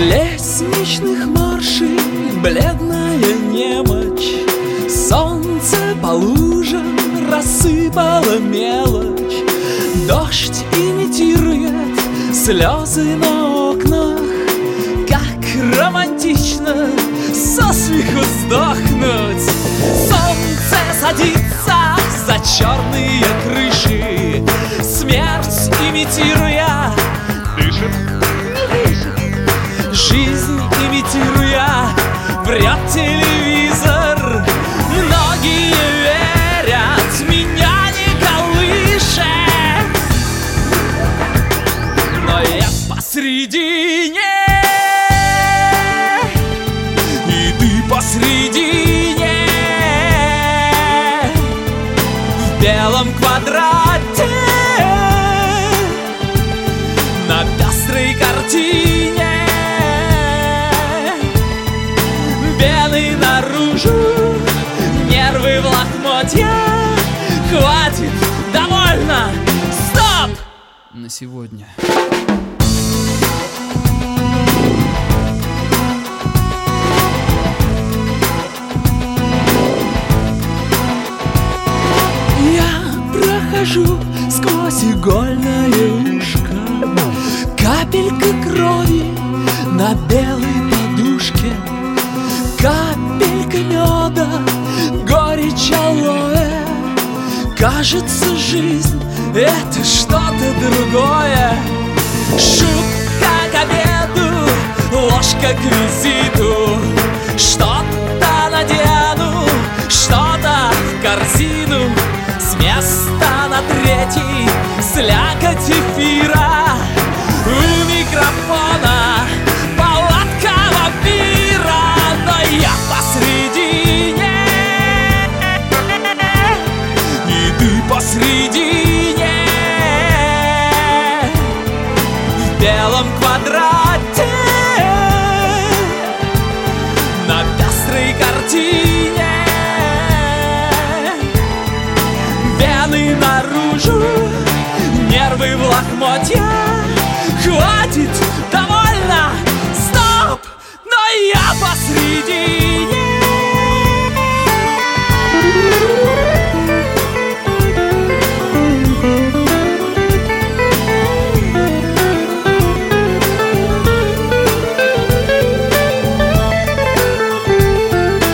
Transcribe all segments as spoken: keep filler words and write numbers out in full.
Лестничных маршей бледная немочь, солнце по лужам рассыпало мелочь. Дождь имитирует слезы на окнах. Как романтично со смеху сдохнуть. Солнце садится за черные крыши, смерть имитируя дышит, жизнь имитируя врет телевизор. Многие верят, меня не колышет, но я посредине, и ты посредине, в белом квадрате, на пестрой картине. Вены наружу, нервы в лохмотья. Хватит, довольно, стоп! На сегодня. Я прохожу сквозь игольное ушко, капелька крови на белой подушке, капелька меда, горечь алоэ. Кажется, жизнь — это что-то другое. Шутка к обеду, ложка к визиту. Что-то надену, что-то в корзину. С места на третий слякоть эфира. У микрофона палатка вампира, но я посредине, и ты посредине, в белом квадрате, на пестрой картине. Вены наружу, нервы в лохмотья. Хватит, довольно, стоп, но я посредине.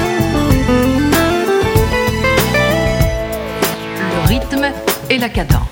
Le rythme et la cadence.